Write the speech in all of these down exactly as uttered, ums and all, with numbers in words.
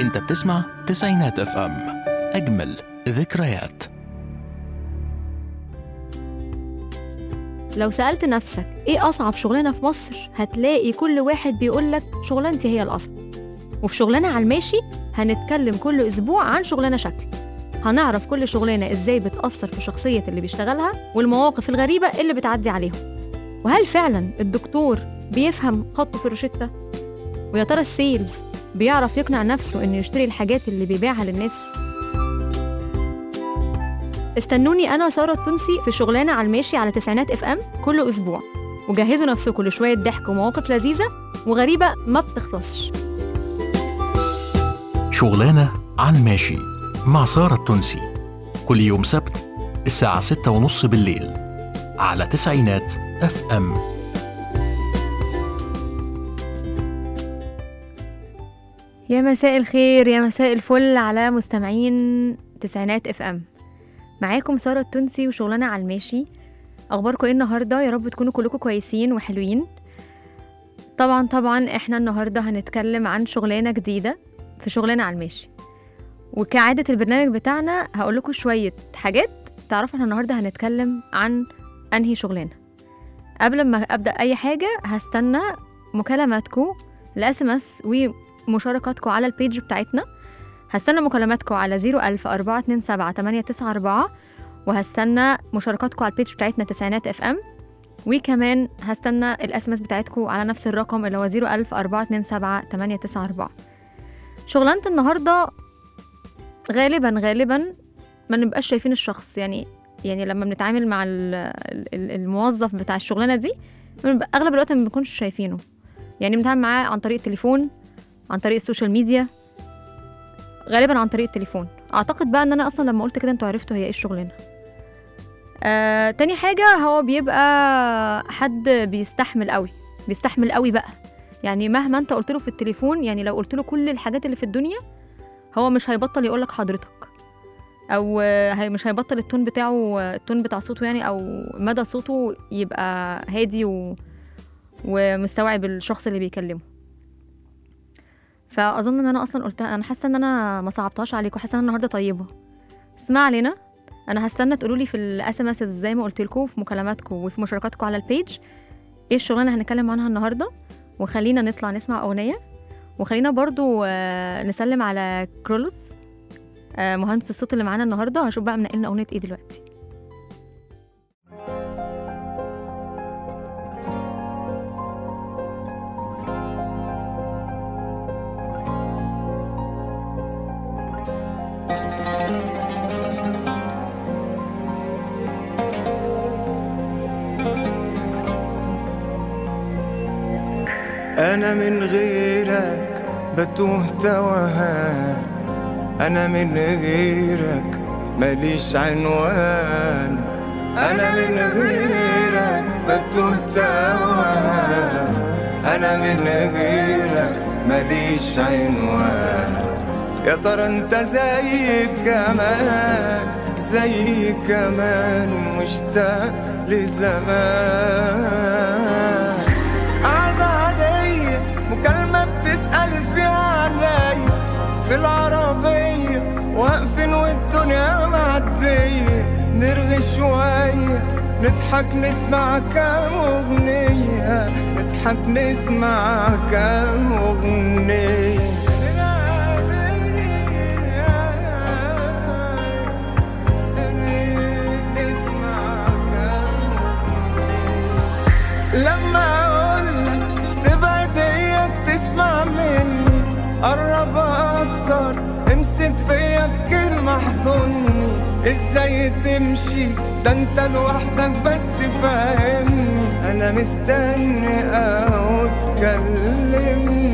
انت بتسمع تسعينات اف ام، اجمل ذكريات. لو سألت نفسك ايه أصعب شغلانة في مصر، هتلاقي كل واحد بيقولك شغلانتي هي الأصعب. وفي شغلانة على الماشي هنتكلم كل أسبوع عن شغلانة شكل، هنعرف كل شغلانة ازاي بتأثر في شخصية اللي بيشتغلها والمواقف الغريبة اللي بتعدي عليهم. وهل فعلا الدكتور بيفهم خطه في الروشتة؟ ويا ترى السيلز بيعرف يقنع نفسه انه يشتري الحاجات اللي بيبيعها للناس؟ استنوني أنا سارة التونسي في شغلانة على الماشي على تسعينات اف ام كل أسبوع، وجهزوا نفسكم لشوية ضحك ومواقف لذيذة وغريبة ما بتخلصش. شغلانة على الماشي مع سارة التونسي كل يوم سبت الساعة ستة ونص بالليل على تسعينات اف ام. يا مساء الخير، يا مساء الفل على مستمعين تسعينات اف ام. معاكم سارة التونسي وشغلانة على الماشي. اخباركم ايه النهارده؟ يا رب تكونوا كلكم كويسين وحلوين. طبعا طبعا احنا النهارده هنتكلم عن شغلانه جديده في شغلانة على الماشي، وكعادة البرنامج بتاعنا هقول لكم شوية حاجات تعرفوا. احنا النهارده هنتكلم عن انهي شغلانة. قبل ما ابدا اي حاجة هستنى مكالماتكم الاس ام اس ومشاركاتكم على البيج بتاعتنا. هستنى مكالماتكم على صفر ألف أربعة اتنين سبعة تمانية تسعة أربعة، وهستنى مشاركاتكم على البيج بتاعتنا تسعينات اف ام، وكمان هستنى الاس ام اس بتاعتكم على نفس الرقم اللي هو صفر ألف أربعة اتنين سبعة تمانية تسعة أربعة. شغلانة النهاردة غالبا غالبا ما نبقاش شايفين الشخص، يعني يعني لما بنتعامل مع الموظف بتاع الشغلانة دي اغلب الوقت ما بنكونش شايفينه، يعني بنتعامل معاه عن طريق التليفون، عن طريق السوشيال ميديا، غالبا عن طريق التليفون. اعتقد بقى ان انا اصلا لما قلت كده انتوا عرفتوا هي ايه الشغلانة. آه، تاني حاجة هو بيبقى حد بيستحمل قوي بيستحمل قوي بقى، يعني مهما انت قلت له في التليفون، يعني لو قلت له كل الحاجات اللي في الدنيا هو مش هيبطل يقولك حضرتك، او هي مش هيبطل التون بتاعه التون بتاع صوته يعني، او مدى صوته يبقى هادي و... ومستوعب الشخص اللي بيكلمه. فاظن ان انا اصلا قلتها، انا حاسه ان انا ما صعبتهاش عليكم، حاسه ان النهارده طيبه. اسمع علينا، انا هستنى تقولوا لي في الاس ام اس زي ما قلت لكم في مكالماتكم وفي مشاركاتكم على البيج ايه الشغلانه هنتكلم عنها النهارده. وخلينا نطلع نسمع اغنيه، وخلينا برضو نسلم على كرولوس مهندس الصوت اللي معانا النهارده. هشوف بقى منقلنا اغنيه ايه دلوقتي. أنا من غيرك بتوه توهان، أنا من غيرك ماليش عنوان، أنا من غيرك بتوه توهان، أنا من غيرك ماليش عنوان. يا ترى انت زي كمان زي كمان مشتاق لزمان. مكالمة بتسأل فيها علي في العربية، واقفين والدنيا معدية، نرغي شوية نضحك نسمع كام أغنية، نضحك نسمع كام أغنية. لما قرب أكتر، امسك فيا بكلمة احضني، ازاي تمشي ده انت لوحدك بس فاهمني، انا مستني او تكلمني.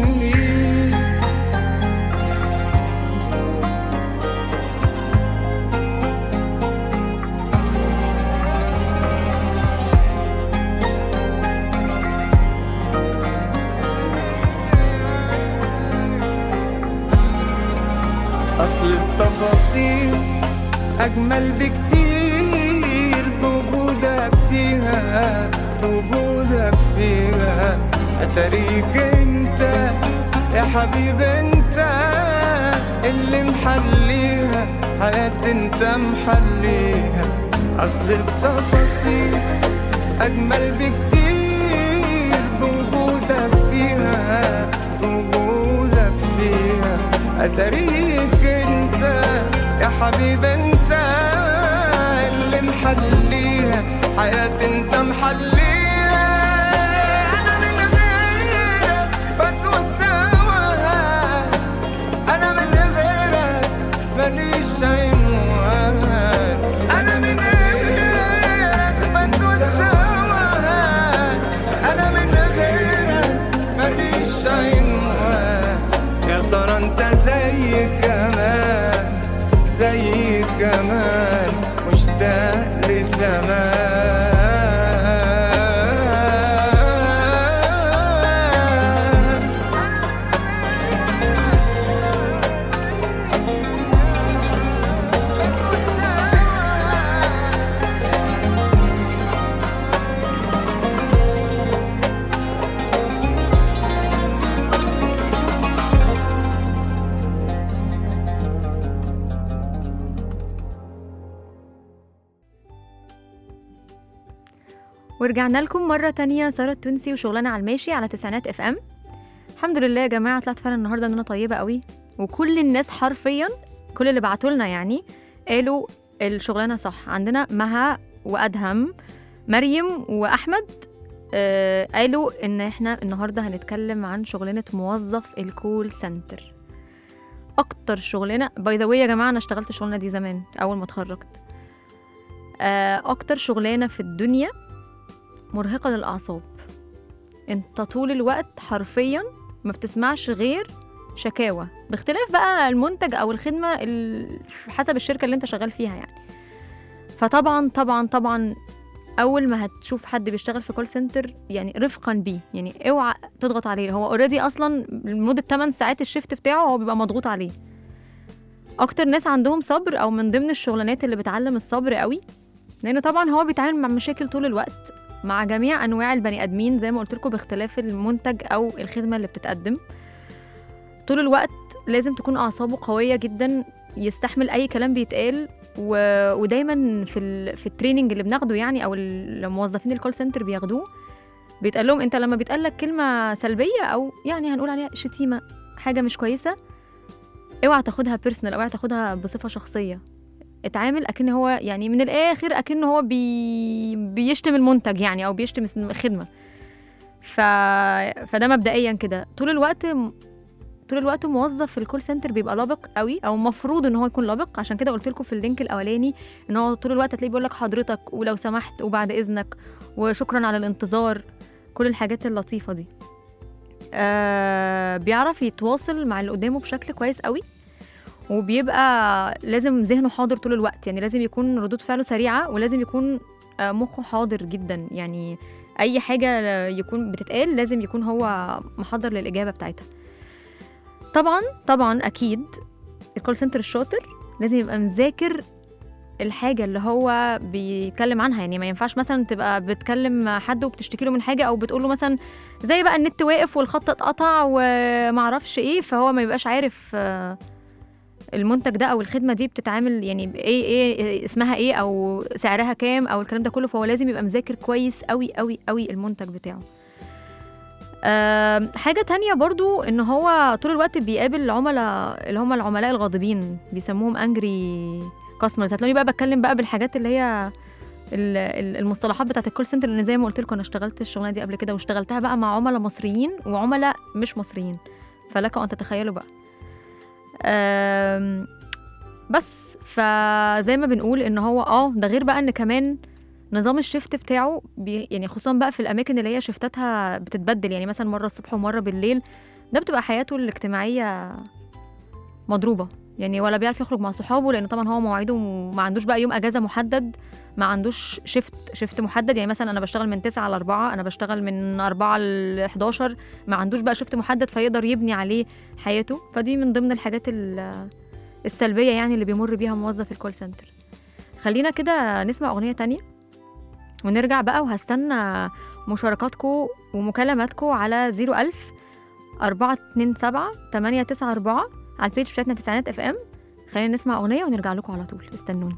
أصل التفاصيل أجمل بكتير بوجودك فيها، بوجودك فيها. أتاريك أنت يا حبيب أنت اللي محليها حياتي انت محليها. اصل التفاصيل اجمل بكتير بوجودك فيها، بوجودك فيها. اتاريك انت يا حبيب انت اللي محليها حياتي انت محليها. انا من غيرك بتوه توهان، انا من غيرك ماليش عنوان. انا من غيرك بتوه توهان، انا من غيرك ماليش عنوان. يا ترى انت زي كمان زي كمان مشتاق لزمان. ورجعنا لكم مرة تانية، سارة التونسي وشغلنا على الماشي على تسعينات اف ام. الحمد لله يا جماعة، طلعت فعلا النهاردة ان انا طيبة قوي، وكل الناس حرفيا كل اللي بعتوا لنا يعني قالوا الشغلانة صح. عندنا مها وأدهم مريم وأحمد آه قالوا ان احنا النهاردة هنتكلم عن شغلانة موظف الكول سنتر. اكتر شغلانة باي ذا واي يا جماعة، انا اشتغلت الشغلانة دي زمان اول ما اتخرجت. آه اكتر شغلانة في الدنيا مرهقة للأعصاب. انت طول الوقت حرفيا ما بتسمعش غير شكاوى، باختلاف بقى المنتج أو الخدمة حسب الشركة اللي انت شغال فيها يعني. فطبعا طبعا طبعا أول ما هتشوف حد بيشتغل في كول سنتر يعني رفقا بيه، يعني اوعى تضغط عليه، هو اوريدي أصلا لمدة ثماني ساعات الشيفت بتاعه هو بيبقى مضغوط عليه. أكتر ناس عندهم صبر، أو من ضمن الشغلانات اللي بتعلم الصبر قوي، لأنه طبعا هو بيتعامل مع مشاكل طول الوقت مع جميع أنواع البني آدمين زي ما قلت لكم، باختلاف المنتج أو الخدمة اللي بتتقدم. طول الوقت لازم تكون أعصابه قوية جدا، يستحمل أي كلام بيتقال. و... ودايما في ال... في التريننج اللي بناخده يعني، أو الموظفين الكول سنتر بياخدوه، بيتقال لهم أنت لما بيتقال لك كلمة سلبية أو يعني هنقول عليها شتيمة، حاجة مش كويسة، اوعى تاخدها بيرسونال، اوعى تاخدها بصفة شخصية. اتعامل اكن هو يعني من الاخر اكن هو بي... بيشتم المنتج يعني، او بيشتم الخدمه. ف... فده مبدئيا كده. طول الوقت طول الوقت موظف في الكول سنتر بيبقى لابق قوي، او مفروض ان هو يكون لابق. عشان كده قلت لكم في اللينك الاولاني ان هو طول الوقت هتلاقيه بيقول لك حضرتك ولو سمحت وبعد اذنك وشكرا على الانتظار، كل الحاجات اللطيفه دي. آه... بيعرف يتواصل مع اللي قدامه بشكل كويس قوي، وبيبقى لازم ذهنه حاضر طول الوقت، يعني لازم يكون ردود فعله سريعة، ولازم يكون مخه حاضر جدا. يعني أي حاجة يكون بتتقال لازم يكون هو محضر للإجابة بتاعتها. طبعا طبعا أكيد الكول سنتر الشاطر لازم يبقى مذاكر الحاجة اللي هو بيتكلم عنها. يعني ما ينفعش مثلا تبقى بتكلم حد وبتشتكي له من حاجة، أو بتقول له مثلا زي بقى النت واقف والخط اتقطع ومعرفش إيه، فهو ما يبقاش عارف المنتج ده او الخدمه دي بتتعامل يعني ايه ايه اسمها ايه او سعرها كام او الكلام ده كله. فهو لازم يبقى مذاكر كويس قوي قوي قوي المنتج بتاعه. أه حاجه تانية برضو ان هو طول الوقت بيقابل العملاء اللي هم العملاء الغاضبين، بيسموهم انجري كاستمرز. هتلاقوني بقى بتكلم بقى بالحاجات اللي هي المصطلحات بتاعت الكول سنتر، لان زي ما قلت لكم انا اشتغلت الشغلانه دي قبل كده، واشتغلتها بقى مع عملاء مصريين وعملاء مش مصريين، فلكم ان تتخيلوا بقى. بس فزي ما بنقول ان هو اه ده غير بقى ان كمان نظام الشيفت بتاعه بي يعني خصوصا بقى في الاماكن اللي هي شيفتاتها بتتبدل، يعني مثلا مره الصبح ومره بالليل، ده بتبقى حياته الاجتماعيه مضروبه. يعني ولا بيعرف يخرج مع صحابه، لان طبعا هو مواعيده ما عندوش بقى يوم اجازه محدد، ما عندوش شيفت شيفت محدد. يعني مثلا انا بشتغل من تسعة ل أربعة، انا بشتغل من أربعة ل إحداشر، ما عندوش بقى شيفت محدد فيقدر يبني عليه حياته. فدي من ضمن الحاجات السلبيه يعني اللي بيمر بيها موظف الكول سنتر. خلينا كده نسمع اغنيه تانية ونرجع بقى، وهستنى مشاركاتكم ومكالماتكم على زيرو ألف أربعة اتنين سبعة تمانية تسعة أربعة على البيج بتاعتنا تسعينات اف ام. خلينا نسمع اغنيه ونرجع لكم على طول، استنوني.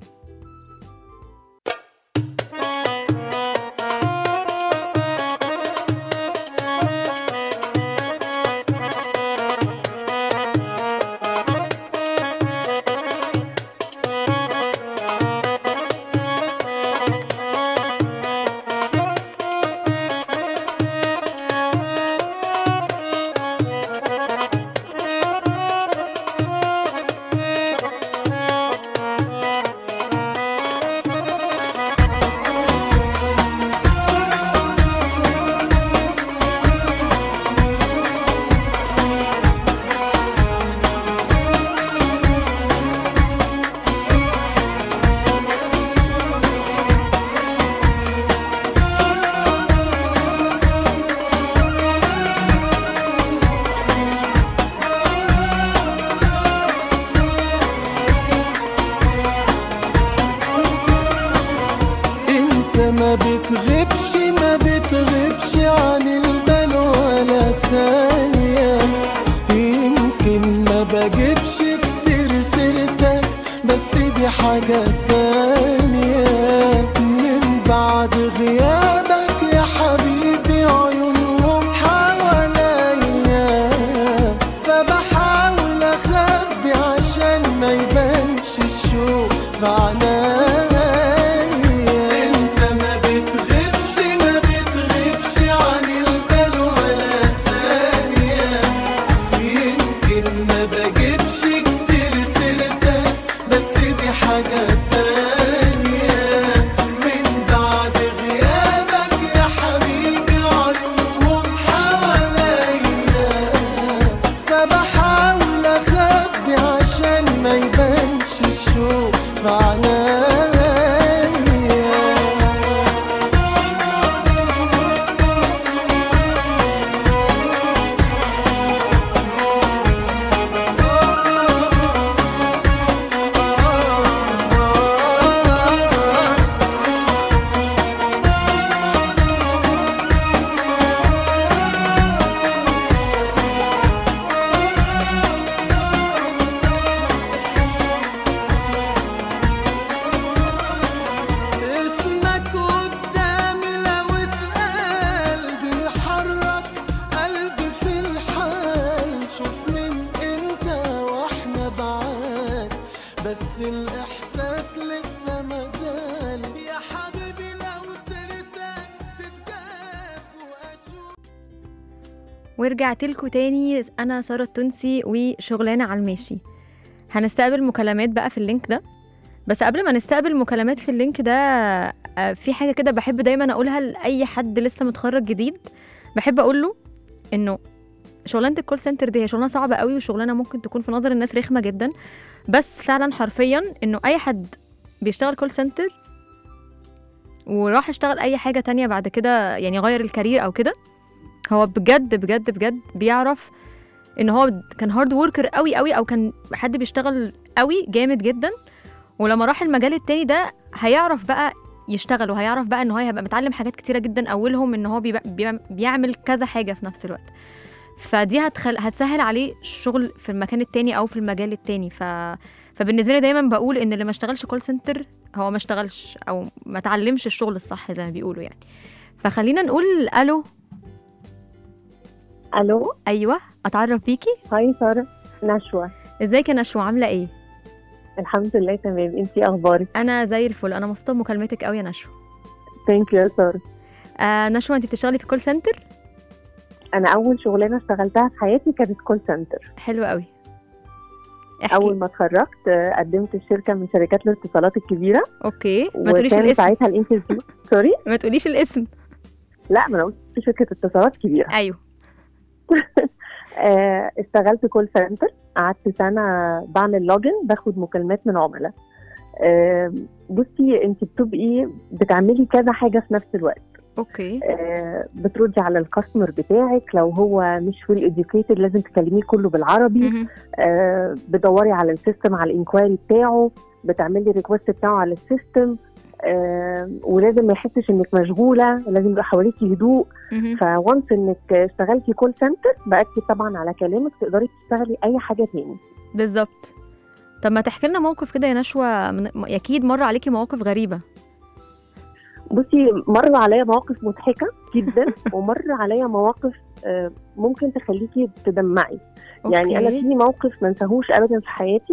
ما بتغيبش ما بتغيبش عن البال ولا ثانية، يمكن ما بجيبش كتير سيرتك بس دي حاجة تانية. من بعد غيابك يا حبيبي عيونهم حواليا، فبحاول أخبي عشان ما يبانش الشوق معناه. بس الإحساس لسه مازال يا حبيبي لو سيرتك تتجاب وأشوف. ورجعت لكم تاني، أنا سارة التونسي وشغلانة على الماشي. هنستقبل مكالمات بقى في اللينك ده، بس قبل ما نستقبل مكالمات في اللينك ده في حاجة كده بحب دايما أقولها لأي حد لسه متخرج جديد. بحب أقوله إنه شغلانة الكول سنتر دي هي شغلانة صعبة قوي، وشغلانة ممكن تكون في نظر الناس رخمة جدا، بس فعلا حرفيا إنه أي حد بيشتغل كول سنتر وراح يشتغل أي حاجة تانية بعد كده، يعني غير الكارير أو كده، هو بجد بجد بجد بيعرف إن هو كان هارد ووركر قوي قوي، أو كان حد بيشتغل قوي جامد جدا، ولما راح المجال التاني ده هيعرف بقى يشتغل، وهيعرف بقى إن هو هيبقى متعلم حاجات كتيرة جدا، أولهم إن هو بيبقى بيعمل كذا حاجة في نفس الوقت. فدي هتخل... هتسهل عليه الشغل في المكان التاني أو في المجال التاني. ف... فبالنسبة لي دايما بقول إن اللي ما اشتغلش كول سنتر هو ما اشتغلش أو ما تعلمش الشغل الصح زي ما بيقولوا يعني. فخلينا نقول ألو. ألو. أيوة، أتعرف بيكي. هاي سارة، نشوى. إزيك يا نشوى، عاملة إيه؟ الحمد لله تمام، انتي أخبارك؟ أنا زي الفل، أنا مبسوطة بمكالمتك قوي يا نشوى. ثانك يو يا سارة. آه نشوى، أنت بتشتغلي في كول سنتر؟ أنا أول شغلانة اشتغلتها في حياتي كانت كول سنتر. حلو قوي. احكي. أول ما اتخرجت قدمت في شركة من شركات الاتصالات الكبيرة. أوكي، ما تقوليش الاسم. وكان ساعتها الانترفيو سوري؟ ما تقوليش الاسم. لا، ما أنا قلت في شركة اتصالات كبيرة. أيوه. اشتغلت كول سنتر، قعدت سنة بعمل لوجن، باخد مكالمات من عملاء. بصي، انت بتبقي بتعملي كذا حاجة في نفس الوقت. اوكي. آه بتردي على الكاستمر بتاعك، لو هو مش فولي اديوكيتد لازم تكلميه كله بالعربي. آه بتدوري على السيستم، على الانكوايري بتاعه، بتعملي ريكوست بتاعه على السيستم. آه ولازم ما يحسش انك مشغوله، لازم يبقى حواليكي هدوء. مهم. فوانس انك اشتغلتي كول سنتر باكد طبعا على كلامك تقدري تشتغلي اي حاجه تاني. بالظبط. طب ما تحكي لنا موقف كده يا نشوى، من... اكيد مر عليكي مواقف غريبه. بصي، مر عليا مواقف مضحكه جدا ومر عليا مواقف آه ممكن تخليكي تدمعي. يعني انا أوكي. في موقف ما انساهوش ابدا في حياتي.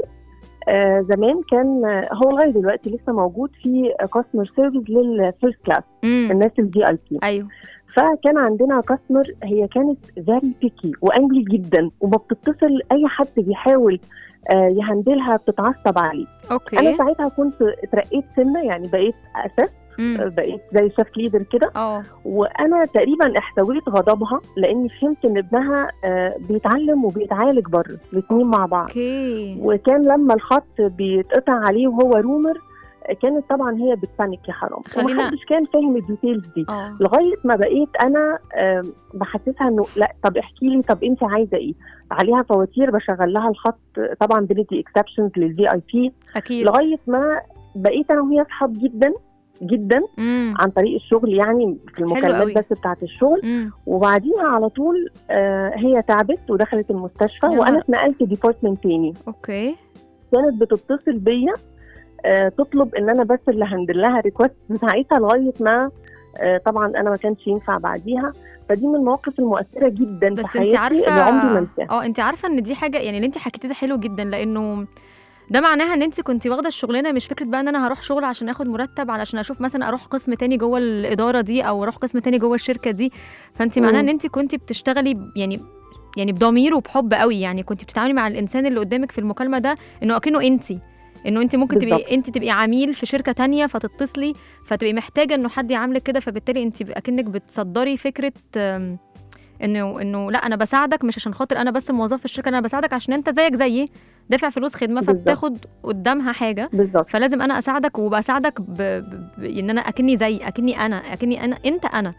آه زمان كان آه، هو لغايه دلوقتي لسه موجود في كاستمر سيرفيس للفيرست كلاس، امم الناس الفي اي بي. ايوه. فكان عندنا كاستمر هي كانت فيري بيكي وانجلي جدا، وما بتتصل اي حد بيحاول آه يهندلها بتتعصب عليه. اوكي. انا ساعتها كنت اترقيت سنه، يعني بقيت اساس، امم بقيت زي شيف ليدر كده. اه وانا تقريبا احتويت غضبها لاني فهمت ان ابنها آه بيتعلم وبيتعالج بره الاثنين مع بعض. اوكي. وكان لما الخط بيتقطع عليه وهو رومر كانت طبعا هي بتبانك يا حرام، خلينا- ومحدش كان فاهم الديتيلز دي اه لغايه ما بقيت انا آم، بحسسها انه لا، طب احكي لي، طب انت عايزه ايه؟ عليها فواتير بشغل لها الخط، طبعا بندي اكسبشنز للفي اي بي، اكيد. لغايه ما بقيت انا وهي اصحاب جدا جدا امم عن طريق الشغل، يعني في قوي. المكالمات بس بتاعت الشغل. امم وبعديها على طول آه هي تعبت ودخلت المستشفى، يا وانا نهار. اتنقلت ديبارتمنت تاني. اوكي. كانت بتتصل بيا آه تطلب ان انا بس اللي هندل لها ريكوست بتاعتها لغايه ما آه طبعا انا ما كانش ينفع بعديها. فدي من المواقف المؤثره جدا في بس انت حياتي عارفه اللي عمري ما انساها. اه انت عارفه ان دي حاجه، يعني اللي انت حكيتيه ده حلو جدا، لانه ده معناها ان انت كنتي واخده الشغلانه مش فكره بقى ان انا هروح شغل عشان اخد مرتب، علشان اشوف مثلا اروح قسم تاني جوه الاداره دي او اروح قسم تاني جوه الشركه دي. فانت معناها ان مم. انت كنتي بتشتغلي ب- يعني يعني بضمير وبحب قوي، يعني كنتي بتتعاملي مع الانسان اللي قدامك في المكالمه ده انه اكنه انت، انه انت ممكن بالظبط. تبقي انت تبقي عميل في شركه تانية فتتصلي فتبقي محتاجه انه حد يعاملك كده، فبالتالي انت اكنك بتصدري فكره أم، انه انه لا انا بساعدك مش عشان خاطر انا بس موظف في الشركه، انا بساعدك عشان انت زيك زيي دافع فلوس خدمه بالظبط. فبتاخد قدامها حاجه، بالظبط. فلازم انا اساعدك وبساعدك ب... ب... ب... ان انا اكني زي اكني انا اكني انا انت انا.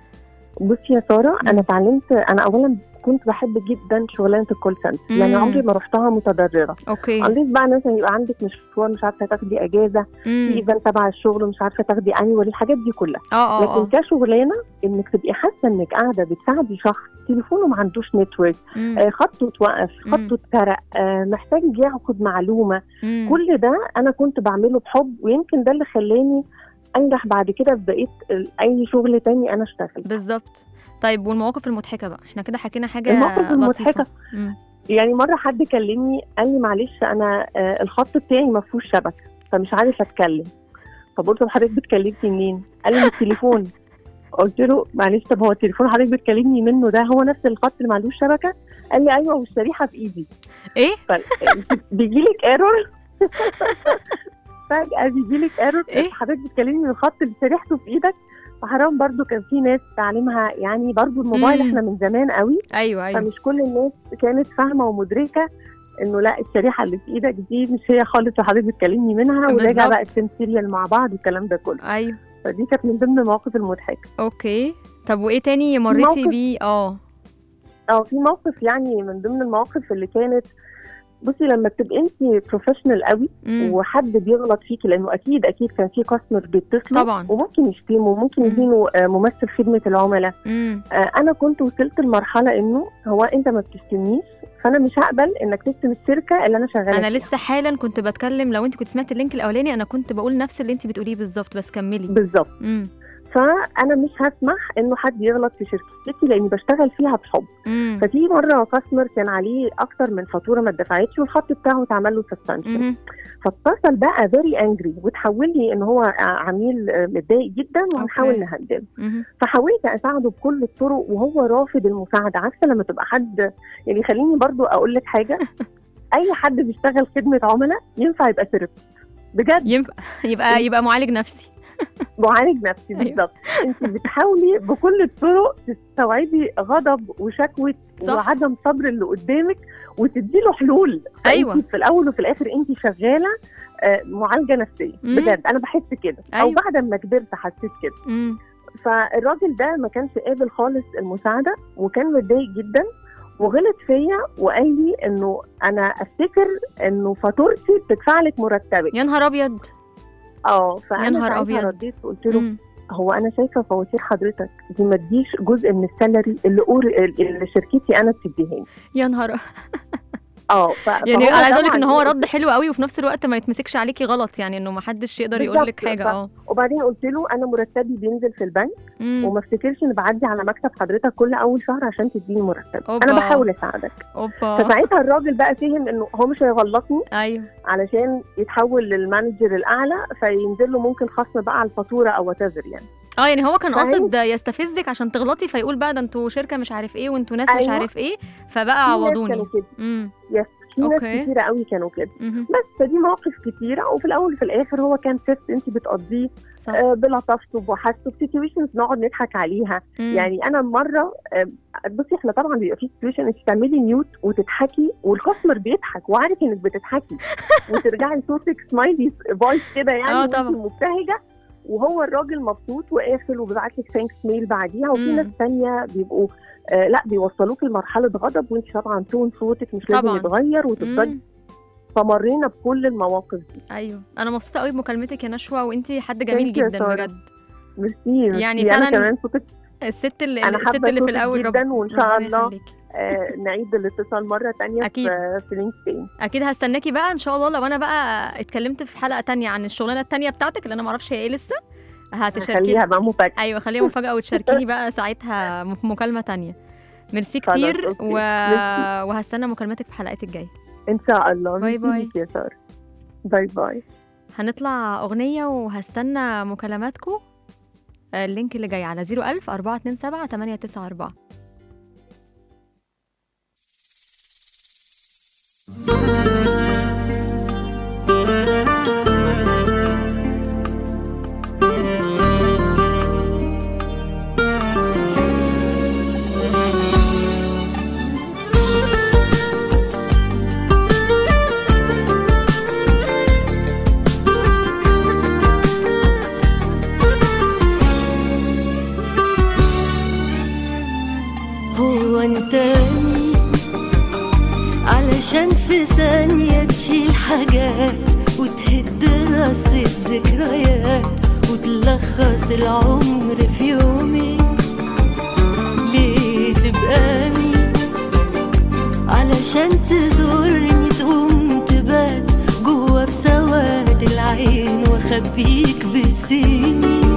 بصي يا ساره، مم. انا اتعلمت، انا اولا كنت بحب جدا شغلانه الكول سنتر، مم. يعني عمري ما رحتها متضرره. اوكي. قضيت بقى مثلا يبقى عندك مشوار مش عارفه تاخدي اجازه، في امم ايفنت تبع الشغل مش عارفه تاخدي انيوال، الحاجات دي كلها. اه اه لكن اه كشغلانه انك تبقي حاسه انك قاعده بتساعدي شخص تليفونه ما عندوش نتورك، مم. آه خطه اتوقف، مم. خطه اتسرق، آه محتاج ياخد معلومه، مم. كل ده انا كنت بعمله بحب، ويمكن ده اللي خلاني انجح بعد كده في بقيه ال- اي شغل تاني انا اشتغل. بالظبط. طيب والمواقف المضحكه بقى، احنا كده حكينا حاجه المواقف لطيفه. المضحكة. مم. يعني مره حد كلمني قال لي معلش انا آه الخط بتاعي ما فيهوش شبكه فمش عارف اتكلم. فقلت له حضرتك بتكلمني منين؟ قال لي من التليفون. قلت له معلش، طب هو التليفون حضرتك بتكلمني منه ده هو نفس الخط اللي معلوش شبكه؟ قال لي ايوه، والشريحه في ايدي. ايه بيجي لك ايرور فجاه بيجي لك ايرور، إيه؟ حضرتك بتكلمني من الخط اللي شريحته في ايدك. فحرام برضو كان في ناس تعليمها، يعني برضو الموبايل مم. احنا من زمان قوي، ايوه ايوه فمش كل الناس كانت فاهمه ومدركه انه لا، الشريحه اللي في ايدك دي مش هي خالص اللي حضرتك بتكلمني منها، وراجع بالظبط. بقى السيم سيريال مع بعض والكلام ده كله. ايوه. فدي كانت من ضمن المواقف المضحكه. اوكي. طب وايه تاني مريتي موقف- بيه؟ اه اه في موقف يعني من ضمن المواقف اللي كانت، بصي لما بتبقي انت بروفيشنال قوي مم. وحد بيغلط فيكي، لانه اكيد اكيد كان في كاستمر بيتصلوا طبعا. وممكن يشتموا وممكن مم. يهينوا آه، ممثل خدمه العملاء. مم. آه، انا كنت وصلت لمرحله انه هو انت ما بتشتمنيش، فانا مش هقبل انك تشتم الشركه اللي انا شغاله انا فيها. لسه حالا كنت بتكلم، لو انت كنت سمعت اللينك الاولاني انا كنت بقول نفس اللي انت بتقوليه بالظبط، بس كملي. بالظبط. امم فانا مش هسمح انه حد يغلط في شركتي لاني بشتغل فيها بحب. امم ففي مره كاستمر كان عليه اكتر من فاتوره ما اتدفعتش والخط بتاعه اتعمل له سسبنشن، مهم. فاتصل بقى فيري انجري وتحول لي ان هو عميل آه، متضايق جدا وهنحاول أوكي. نهندله. مهم. فحاولت اساعده بكل الطرق وهو رافض المساعده. عارفه لما تبقى حد، يعني خليني برضو اقول لك حاجه، اي حد بيشتغل خدمه عملاء ينفع يبقى ثيرابيست بجد، ينفع يبقى يبقى معالج نفسي. معالج نفسي. أيوة. بالظبط. انت بتحاولي بكل الطرق تستوعبي غضب وشكوى صح. وعدم صبر اللي قدامك وتدي له حلول. أيوة. فأنت في الاول وفي الاخر انت شغاله آه، معالجه نفسيه. مم. بجد انا بحس كده. أيوة. او بعد ما كبرت حسيت كده. امم فالراجل ده ما كانش قابل خالص المساعده وكان متضايق جدا وغلط فيا وقال لي انه انا افتكر انه فاتورتي بتدفع لك مرتبك. يا نهار ابيض. اه يا فانا نهار ساعتها أبيض. رديت وقلت له مم. هو انا شايفه فواتير حضرتك دي ما تجيش جزء من السالري اللي أور... اللي شركتي انا بتديهاني. يا نهار. اه ف... يعني فهو انا عايزه اقول لك طبعاً ان هو إيه، رد حلو قوي، وفي نفس الوقت ما يتمسكش عليكي غلط، يعني انه ما حدش يقدر يقول لك بالظبط. حاجه. ف- اه وبعدين قلت له انا مرتبي بينزل في البنك مم. وما افتكرش ان بعدي على مكتب حضرتك كل اول شهر عشان تديني مرتب. أوبا. انا بحاول اساعدك. اوبا. فساعتها الراجل بقى فهم انه هو مش هيغلطني ايوه. علشان يتحول للمانجر الاعلى فينزل له ممكن خصم بقى على الفاتوره او وات يعني. اه يعني هو كان فهي- قاصد يستفزك عشان تغلطي، فيقول بقى ده انتوا شركه مش عارف ايه وانتوا ناس مش أيوة. عارف ايه، فبقى في ناس عوضوني. كانوا كده. امم يس في ناس أوكي. كتيره قوي كانوا كده. مهم. بس فدي مواقف كتيره وفي الاول وفي الاخر هو كان تيست انت بتقضيه صح. آه، بلطافته بوحشته بسيتويشنز نقعد نضحك عليها. مم. يعني انا مره آه، بصي احنا طبعا بيبقى في سيتويشن انت تعملي ميوت وتضحكي والكاستمر بيضحك وعارف انك بتضحكي وترجعي صوتك سمايلي فويس كده يعني آه وانت طبعا. مبتهجه وهو الراجل مبسوط وقافل وبيبعت لك ثانكس ميل بعديها. وفي مم. ناس ثانيه بيبقوا آه لا بيوصلوك لمرحله غضب وانت طبعا تون صوتك مش لازم طبعاً. يتغير وتفضلي. مم. فمرينا بكل المواقف دي. ايوه انا مبسوطه قوي بمكالمتك يا نشوى، وانتي حد جميل Thank you يا جدا سارة. بجد. ميرسي ميرسي. يعني انا فعلاً كمان صوتك الست اللي أنا الست حابة اللي في صوتك الاول جداً وإن شاء ربنا الله. يخليكي. آه نعيد الاتصال مره تانية أكيد. في في لينكدين. اكيد هستناكي بقى ان شاء الله. لو انا بقى اتكلمت في حلقه تانية عن الشغلانه التانية بتاعتك اللي انا ما اعرفش هي ايه لسه، هتشاركيني. خليها بقى مفاجاه. ايوه خليها مفاجاه وتشاركيني بقى ساعتها م- في مكالمه تانية. ميرسي خلاص، كتير أوكي. و... ميرسي. وهستنى مكالمتك في حلقات الجاية. ان شاء الله. باي ميرسي باي. ليكي يا ساره. باي باي. هنطلع أغنية وهستنى مكالماتكم. اللينك اللي جاي على صفر ألف أربعة اتنين سبعة تمانية تسعة أربعة. هو انت مين علشان في ثانية تشيل حاجات وتهد رصة ذكريات وتلخص العمر في يومين؟ ليه تبقى مين علشان تزورني تقوم تبات جوا في سواد العين واخبيك بالسنين؟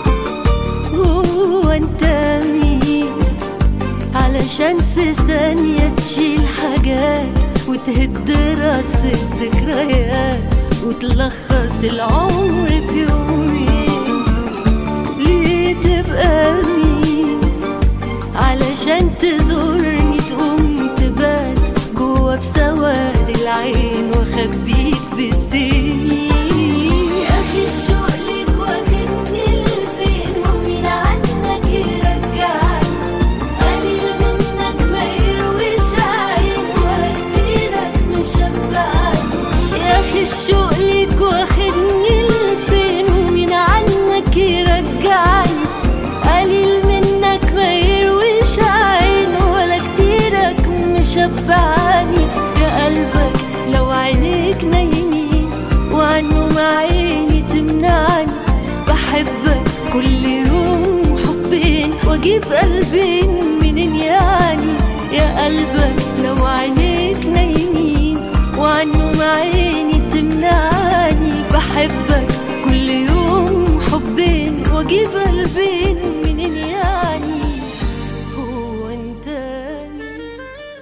هو انت مين علشان في ثانية تشيل حاجات وتهد رصة ذكريات وتلخص العمر في يومين؟ ليه تبقى مين علشان تزورني تقوم تبات جوا في سواد العين واخبيك بالسنين؟ يا اخي الشوق ليك واخدني لفين ومين عنك يرجعني؟ قليل منك ما يرويش عين ولا كتيرك مشبعني. يا اخي الشوق ليك واخدني لفين ومين عنك يرجعني؟ قليل منك ما يرويش عين ولا كتيرك مشبعني. يا قلبك لو عينيك نايمين وعنهم عيني تمنعني، بحبك كل يوم حبين واجيب قلبين منين يعني؟ يا قلبك لو عينيك نايمين وعنهم عيني تمنعني، بحبك كل يوم حبين واجيب قلبين منين يعني؟ هو انت مين؟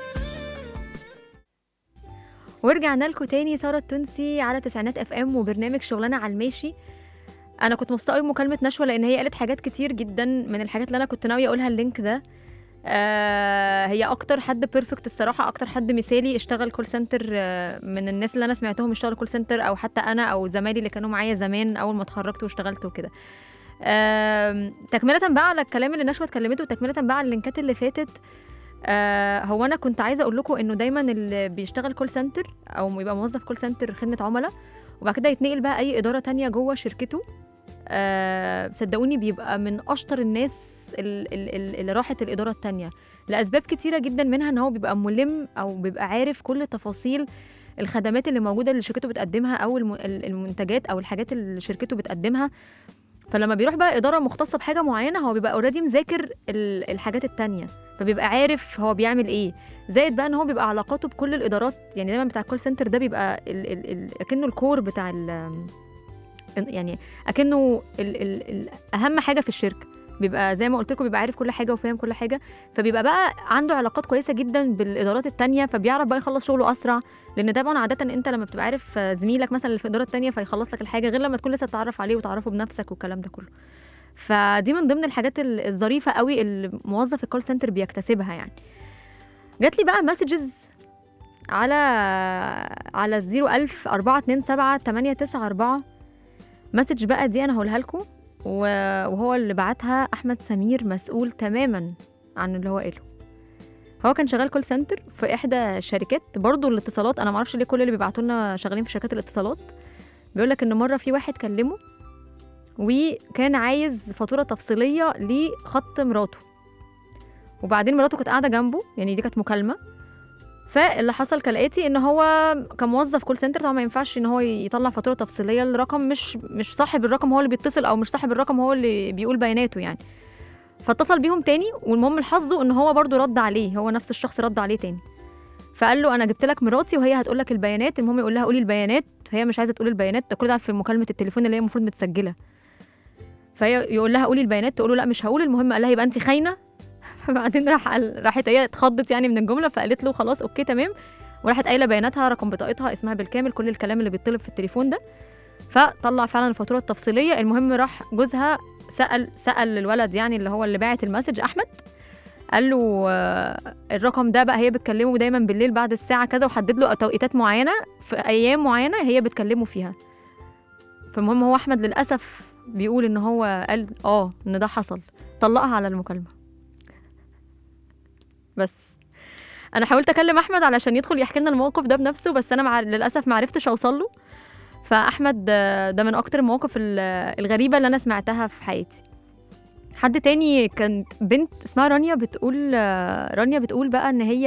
ورجعنا لكم تاني. سارة التونسي على تسعينات اف ام وبرنامج شغلانة على الماشي. انا كنت مبسوطه قوي بمكالمه نشوى لان هي قالت حاجات كتير جدا من الحاجات اللي انا كنت ناويه اقولها اللينك ده. آه هي اكتر حد بيرفكت الصراحه، اكتر حد مثالي اشتغل كول سنتر آه من الناس اللي انا سمعتهم اشتغلوا كول سنتر، او حتى انا او زمايلي اللي كانوا معايا زمان اول ما اتخرجت واشتغلت وكده. آه تكمله بقى على الكلام اللي نشوى اتكلمته وتكمله بقى على اللينكات اللي فاتت. آه هو انا كنت عايزه اقول لكم انه دايما اللي بيشتغل كول سنتر او يبقى موظف كول سنتر خدمه عملاء وبعد كده يتنقل بقى اي اداره تانية جوه شركته، آه صدقوني بيبقى من اشطر الناس اللي راحت الاداره التانية لاسباب كتيره جدا، منها ان هو بيبقى ملم او بيبقى عارف كل تفاصيل الخدمات اللي موجوده اللي شركته بتقدمها او الم- المنتجات او الحاجات اللي شركته بتقدمها. فلما بيروح بقى اداره مختصه بحاجه معينه هو بيبقى اوريدي مذاكر ال- الحاجات التانية، فبيبقى عارف هو بيعمل ايه. زائد بقى ان هو بيبقى علاقاته بكل الادارات، يعني دايما بتاع الكول سنتر ده بيبقى ال ال ال اكنه الكور بتاع ال يعني اكنه ال ال ال اهم حاجه في الشركه. بيبقى زي ما قلت لكم بيبقى عارف كل حاجه وفاهم كل حاجه، فبيبقى بقى عنده علاقات كويسه جدا بالادارات التانية، فبيعرف بقى يخلص شغله اسرع. لان طبعا عاده انت لما بتبقى عارف زميلك مثلا اللي في الاداره التانية فيخلص لك الحاجه، غير لما تكون لسه تتعرف عليه وتعرفه بنفسك والكلام ده كله. فدي من ضمن الحاجات ال- الظريفه قوي اللي موظف الكول سنتر بيكتسبها يعني. جات لي بقى مسجز على على الزيرو ألف أربعة اتنين سبعة تمانية تسعة أربعة. مسج بقى دي أنا هقولها لكم، وهو اللي بعتها أحمد سمير، مسؤول تماما عن اللي هو قاله. هو كان شغال كول سنتر في إحدى الشركات برضو الاتصالات. أنا معرفش ليه كل اللي بيبعتوا لنا شغالين في شركات الاتصالات. بيقولك إن مرة في واحد كلمه وكان عايز فاتورة تفصيلية لخط مراته، وبعدين مراته كانت قاعدة جنبه، يعني دي كانت مكالمة. فاللي حصل كالآتي ان هو كموظف كول سنتر طبعا ما ينفعش ان هو يطلع فاتوره تفصيليه للرقم مش مش صاحب الرقم هو اللي بيتصل، او مش صاحب الرقم هو اللي بيقول بياناته يعني. فاتصل بيهم تاني، والمهم الحظه ان هو برضو رد عليه، هو نفس الشخص رد عليه تاني. فقال له انا جبت لك مراتي وهي هتقول لك البيانات. المهم يقول لها قولي البيانات، هي مش عايزه تقول البيانات، ده كل ده في مكالمه التليفون اللي هي المفروض متسجله. فهي يقول لها قولي البيانات، تقول له لا مش هقول. المهم قال لها يبقى انت خاينه. فبعدين راح قال راحت هي اتخضت يعني من الجمله، فقالت له خلاص اوكي تمام، وراحت قايله بياناتها، رقم بطاقتها، اسمها بالكامل، كل الكلام اللي بيطلب في التليفون ده. فطلع فعلا الفاتوره التفصيليه. المهم راح جوزها سال سال الولد يعني اللي هو اللي باعت المسج احمد، قال له آه، الرقم ده بقى هي بتكلمه دايما بالليل بعد الساعه كذا، وحدد له توقيتات معينه في ايام معينه هي بتكلمه فيها. فالمهم هو احمد للاسف بيقول ان هو قال اه ان ده حصل، طلقها على المكالمه. بس انا حاولت اكلم احمد علشان يدخل يحكي لنا الموقف ده بنفسه، بس انا مع... للاسف ما عرفتش اوصل له. فاحمد ده من اكتر المواقف الغريبه اللي انا سمعتها في حياتي. حد تاني كانت بنت اسمها رانيا بتقول رانيا بتقول بقى ان هي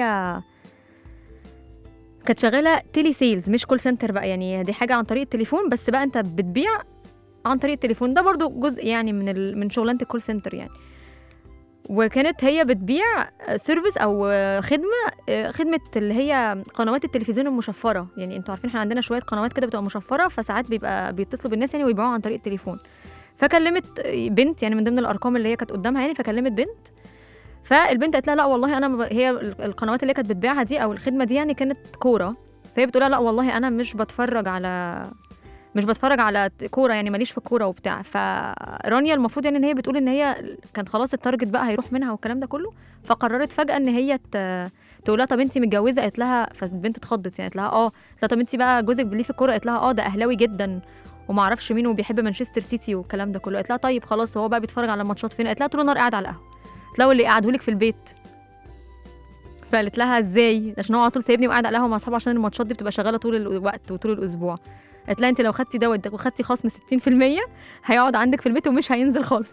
كانت شغاله تيلي سيلز مش كول سنتر بقى، يعني دي حاجه عن طريق التليفون، بس بقى انت بتبيع عن طريق التليفون، ده برضو جزء يعني من ال... من شغلانه الكول سنتر يعني. وكانت هي بتبيع سيرفيس او خدمه خدمه اللي هي قنوات التلفزيون المشفره. يعني انتوا عارفين احنا عندنا شويه قنوات كده بتبقى مشفره، فساعات بيبقى بيتصلوا بالناس يعني ويبيعوها عن طريق التليفون. فكلمت بنت يعني من ضمن الارقام اللي هي كانت قدامها يعني، فكلمت بنت. فالبنت قالت لها لا والله انا ب... هي القنوات اللي كانت بتبيعها دي او الخدمه دي يعني كانت كوره. فهي بتقول لها لا والله انا مش بتفرج على مش بتفرج على كوره، يعني ماليش في الكوره وبتاع. فرانيا المفروض يعني ان هي بتقول ان هي كانت خلاص التارجت بقى هيروح منها والكلام ده كله، فقررت فجاه ان هي تقول لها طب انت متجوزه؟ قالت لها، فالبنت اتخضت يعني، قالت لها اه. قالت لها طب انت بقى جوزك ليه في الكوره؟ قالت لها اه ده اهلاوي جدا وما اعرفش مين وبيحب مانشستر سيتي والكلام ده كله. قالت لها طيب خلاص هو بقى بيتفرج على الماتشات فين؟ قالت لها طول النهار قاعد على القهوه. قالت لها واللي قاعدهولك في البيت؟ فقالت لها ازاي؟ عشان هو على طول سايبني وقاعد على القهوه مع اصحابه عشان الماتشات دي بتبقى شغاله طول الوقت وطول الاسبوع. قالت لها انت لو خدتي ده وخدتي خصم ستين في المية هيقعد عندك في البيت ومش هينزل خالص.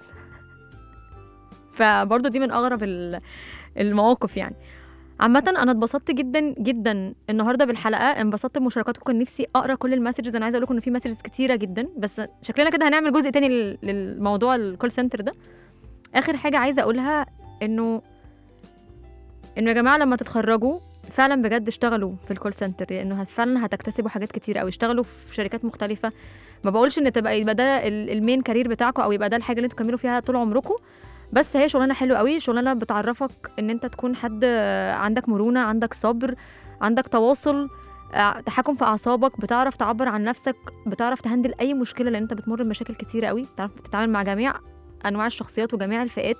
فبرضه دي من اغرب المواقف يعني. عامة انا اتبسطت جدا جدا النهارده بالحلقه، انبسطت بمشاركاتكم، كان نفسي اقرا كل المسجز. انا عايزه اقول لكم ان في مسجز كتيره جدا، بس شكلنا كده هنعمل جزء تاني للموضوع الكول سنتر ده. اخر حاجه عايزه اقولها انه انه يا جماعه لما تتخرجوا فعلا بجد اشتغلوا في الكول سنتر، لانه يعني فعلا هتكتسبوا حاجات كتير قوي. اشتغلوا في شركات مختلفه، ما بقولش ان تبقى يبقى ده المين كارير بتاعكم او يبقى ده الحاجه اللي انتوا تكملوا فيها طول عمركم، بس هي شغلانه حلوه قوي. شغلانه بتعرفك ان انت تكون حد عندك مرونه، عندك صبر، عندك تواصل، تحكم في اعصابك، بتعرف تعبر عن نفسك، بتعرف تهندل اي مشكله لان انت بتمر بمشاكل كتيره قوي، بتعرف تتعامل مع جميع انواع الشخصيات وجميع الفئات.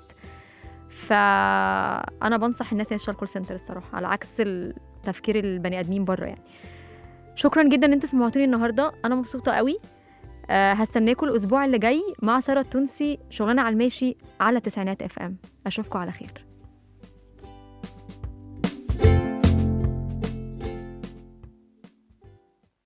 فانا بنصح الناس يشتغل كول سنتر الصراحه، على عكس التفكير البني ادمين بره يعني. شكرا جدا ان انتوا سمعتوني النهارده، انا مبسوطه قوي. أه هستناكم الاسبوع اللي جاي مع سارة التونسي، شغلانه على الماشي على تسعينات اف ام. اشوفكم على خير.